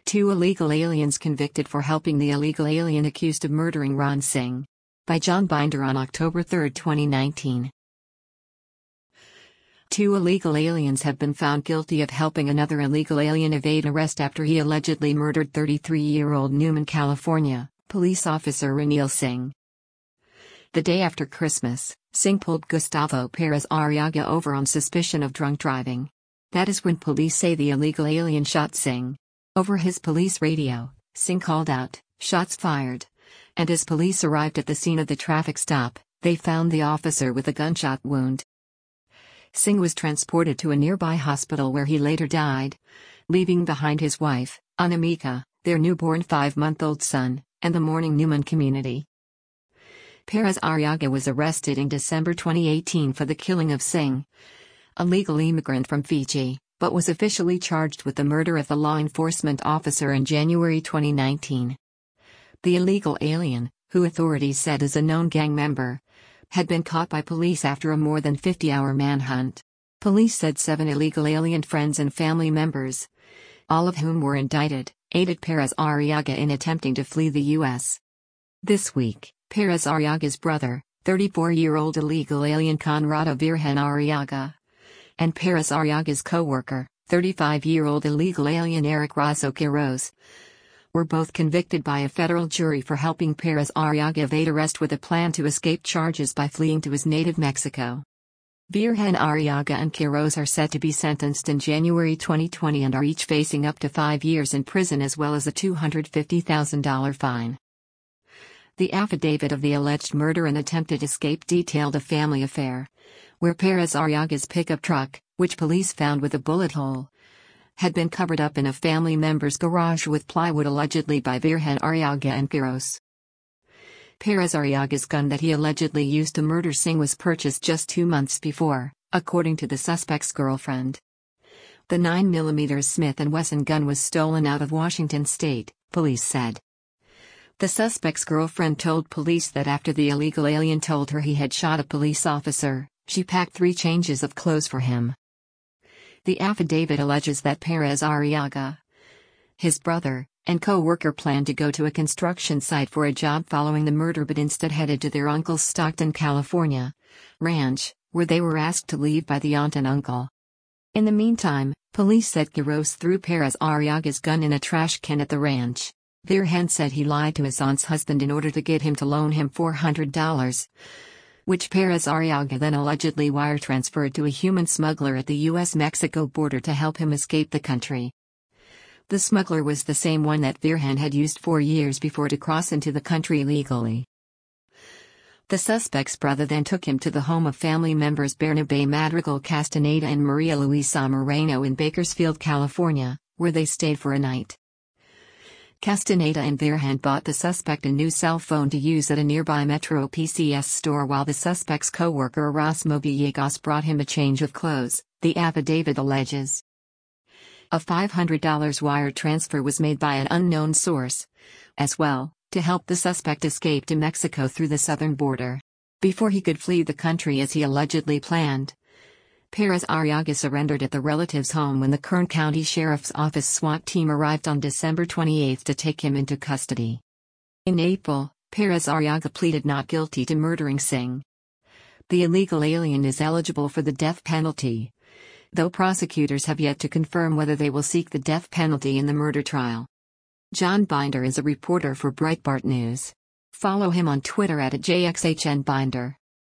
Two illegal aliens convicted for helping the illegal alien accused of murdering Ron Singh. By John Binder on October 3, 2019. Two illegal aliens have been found guilty of helping another illegal alien evade arrest after he allegedly murdered 33-year-old Newman, California, police officer Ranil Singh. The day after Christmas, Singh pulled Gustavo Perez Arriaga over on suspicion of drunk driving. That is when police say the illegal alien shot Singh. Over his police radio, Singh called out, "Shots fired." And as police arrived at the scene of the traffic stop, they found the officer with a gunshot wound. Singh was transported to a nearby hospital where he later died, leaving behind his wife, Anamika, their newborn 5-month-old son, and the mourning Newman community. Perez Arriaga was arrested in December 2018 for the killing of Singh, a legal immigrant from Fiji, but was officially charged with the murder of the law enforcement officer in January 2019. The illegal alien, who authorities said is a known gang member, had been caught by police after a more than 50-hour manhunt. Police said 7 illegal alien friends and family members, all of whom were indicted, aided Perez Arriaga in attempting to flee the U.S. This week, Perez Arriaga's brother, 34-year-old illegal alien Conrado Virgen Arriaga, and Perez Arriaga's co-worker, 35-year-old illegal alien Eric Razo Quiroz, were both convicted by a federal jury for helping Perez Arriaga evade arrest with a plan to escape charges by fleeing to his native Mexico. Virgen Arriaga and Quiroz are set to be sentenced in January 2020 and are each facing up to 5 years in prison as well as a $250,000 fine. The affidavit of the alleged murder and attempted escape detailed a family affair, where Perez Arriaga's pickup truck, which police found with a bullet hole, had been covered up in a family member's garage with plywood allegedly by Virgen Arriaga and Quiroz. Perez Arriaga's gun that he allegedly used to murder Singh was purchased just 2 months before, according to the suspect's girlfriend. The 9mm Smith & Wesson gun was stolen out of Washington state, police said. The suspect's girlfriend told police that after the illegal alien told her he had shot a police officer, she packed 3 changes of clothes for him. The affidavit alleges that Perez Arriaga, his brother, and co-worker planned to go to a construction site for a job following the murder but instead headed to their uncle's Stockton, California, ranch, where they were asked to leave by the aunt and uncle. In the meantime, police said Quiroz threw Perez Arriaga's gun in a trash can at the ranch. Virgen said he lied to his aunt's husband in order to get him to loan him $400, which Perez Arriaga then allegedly wire transferred to a human smuggler at the U.S.-Mexico border to help him escape the country. The smuggler was the same one that Virgen had used 4 years before to cross into the country legally. The suspect's brother then took him to the home of family members Bernabe Madrigal Castaneda and Maria Luisa Moreno in Bakersfield, California, where they stayed for a night. Castaneda and Virgen bought the suspect a new cell phone to use at a nearby Metro PCS store while the suspect's co-worker Erasmo Villegas brought him a change of clothes, the affidavit alleges. A $500 wire transfer was made by an unknown source, as well, to help the suspect escape to Mexico through the southern border. Before he could flee the country as he allegedly planned, Perez Arriaga surrendered at the relative's home when the Kern County Sheriff's Office SWAT team arrived on December 28 to take him into custody. In April, Perez Arriaga pleaded not guilty to murdering Singh. The illegal alien is eligible for the death penalty, though prosecutors have yet to confirm whether they will seek the death penalty in the murder trial. John Binder is a reporter for Breitbart News. Follow him on Twitter @JXHNBinder.